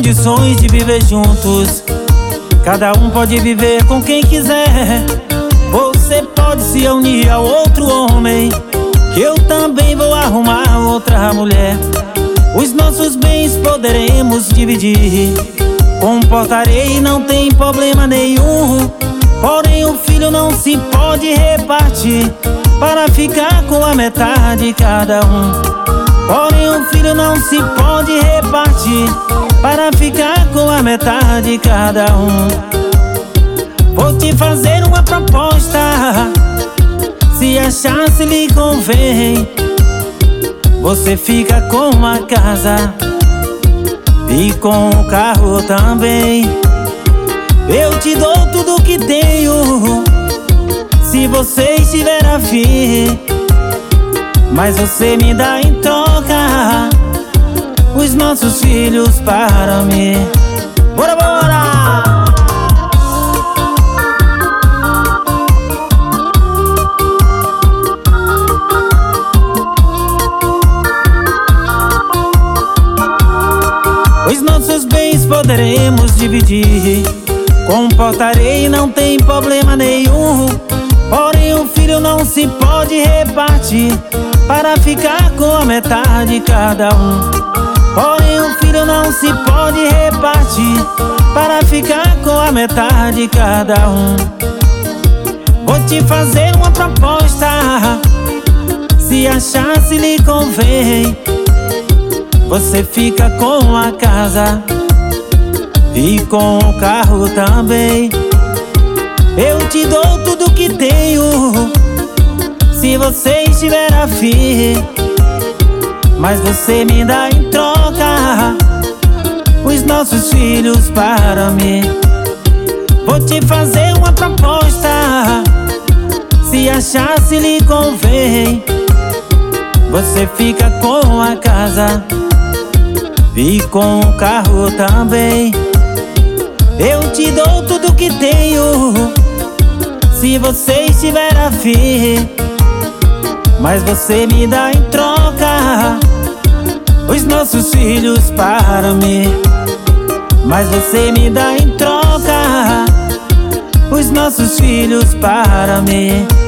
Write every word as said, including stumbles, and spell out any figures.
condições de viver juntos. Cada um pode viver com quem quiser. Você pode se unir a outro homem, que eu também vou arrumar outra mulher. Os nossos bens poderemos dividir. Comportarei, não tem problema nenhum. Porém o filho não se pode repartir para ficar com a metade cada um. Porém o filho não se pode repartir para ficar com a metade cada um. Vou te fazer uma proposta, se achar se lhe convém. Você fica com a casa e com o carro também. Eu te dou tudo que tenho, se você estiver afim. Mas você me dá em troca os nossos filhos para mim. Bora, bora! Os nossos bens poderemos dividir. Comportarei, não tem problema nenhum. Porém o filho não se pode repartir para ficar com a metade cada um. Porém o filho não se pode repartir para ficar com a metade cada um. Vou te fazer uma proposta, se achar se lhe convém. Você fica com a casa e com o carro também. Eu te dou tudo que tenho, se você estiver afim. Mas você me dá em troca os nossos filhos para mim. Vou te fazer uma proposta, se achar se lhe convém. Você fica com a casa e com o carro também. Eu te dou tudo que tenho, se você estiver afim. Mas você me dá em troca os nossos filhos para mim. Mas você me dá em troca os nossos filhos para mim.